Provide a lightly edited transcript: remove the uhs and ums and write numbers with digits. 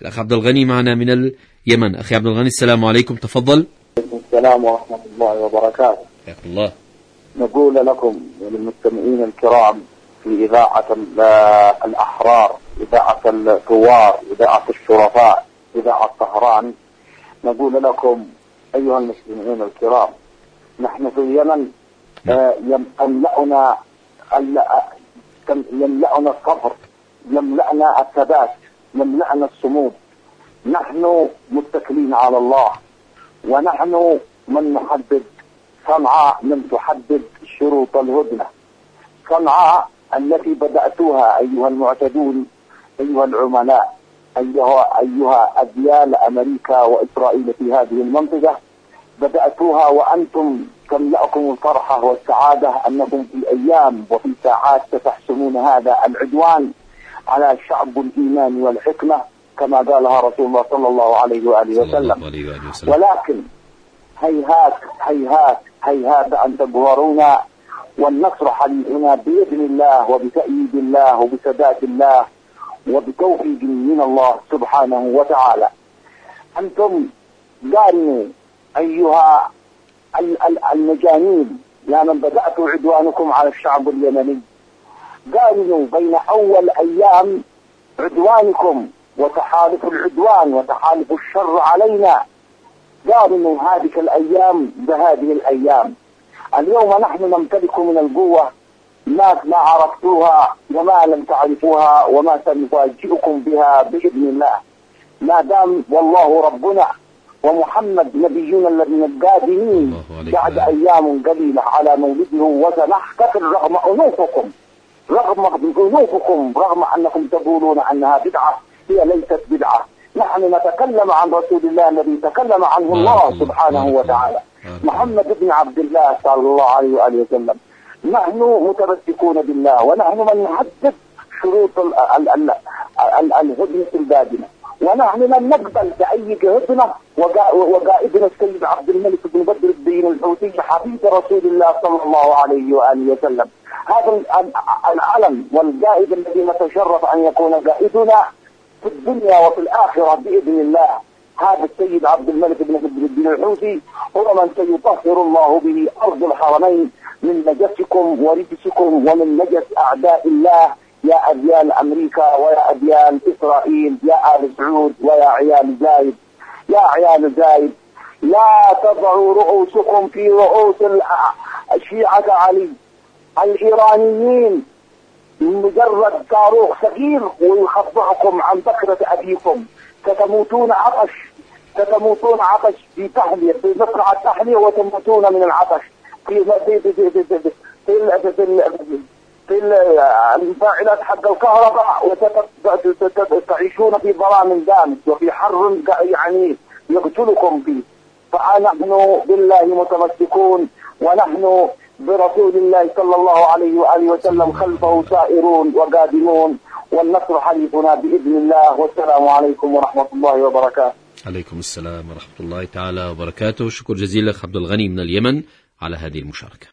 الأخ عبد الغني معنا من اليمن. أخي عبد الغني السلام عليكم، تفضل. السلام ورحمة الله وبركاته. حياك الله. نقول لكم وللمستمعين الكرام في إذاعة الأحرار، إذاعة الثوار، إذاعة الشرفاء، إذاعة طهران، نقول لكم أيها المستمعين الكرام، نحن في اليمن يملأنا الصبر، يملأنا الثبات، يملأنا الصمود. نحن متكلين على الله، ونحن من نحدد صنعاء، من تحدد شروط الهدنة. صنعاء التي بدأتوها أيها المعتدون، أيها العملاء، أيها أديال أمريكا وإسرائيل في هذه المنطقة، بدأتوها وأنتم تملأكم الفرحة والسعادة أنكم في أيام وفي ساعات ستحسمون هذا العدوان على شعب الإيمان والحكمة كما قالها رسول الله صلى الله عليه وآله وسلم. ولكن هيهات هيهات هيهات أن تبهرونا، والنصر حليفنا بإذن الله وبتأييد الله وبسداد الله وبتوفيق من الله سبحانه وتعالى. أنتم قارنوا أيها المجانين يا من بدأتوا عدوانكم على الشعب اليمني، قارنوا بين أول أيام عدوانكم وتحالف العدوان وتحالف الشر علينا، قارنوا هذه الأيام بهذه الأيام. اليوم نحن نمتلك من القوة ما عرفتوها وما لم تعرفوها وما سنفاجئكم بها بإذن الله، ما دام والله ربنا ومحمد نبينا الذين القادمين بعد أيام قليلة على مولده، وسنحتفل رغم أنوفكم، رغم أنكم تقولون أنها بدعة، هي ليست بدعة. نحن نتكلم عن رسول الله الذي تكلم عنه الله سبحانه وتعالى، محمد بن عبد الله صلى الله عليه وآله وسلم. نحن متمسكون بالله، ونحن من نحدد شروط الهدنة القادمة، ونحن من نقبل بأي هدنة. وقائدنا السيد عبد الملك بن بدر الدين الحوثي حفيد رسول الله صلى الله عليه وآله وسلم، هذا العلم والقائد الذي نتشرف أن يكون قائدنا في الدنيا وفي الآخرة بإذن الله، هذا السيد عبد الملك بن بدر الدين الحوثي هو من سيطهر الله به أرض الحرمين من نجسكم ورجسكم ومن نجس أعداء الله، يا أديال أمريكا ويا أديال إسرائيل، يا آل سعود ويا عيال زايد، يا عيال زايد، لا تضعوا رؤوسكم في رؤوس الشيعة علي الإيرانيين، مجرد صاروخ صغير ويخضعكم عن بكرة أبيكم. ستموتون عطش في تحلية، في مصرع التحلية، وتموتون من العطش في المفاعلات حق الكهرباء، وتعيشون في ظلام دامس وفي حر يعني يقتلكم فيه. فنحن بالله متمسكون، ونحن برسول الله صلى الله عليه وآله وسلم خلفه سائرون وقادمون، والنصر حليفنا بإذن الله. والسلام عليكم ورحمة الله وبركاته. عليكم السلام ورحمة الله تعالى وبركاته. شكر جزيلا أخ عبد الغني من اليمن على هذه المشاركة.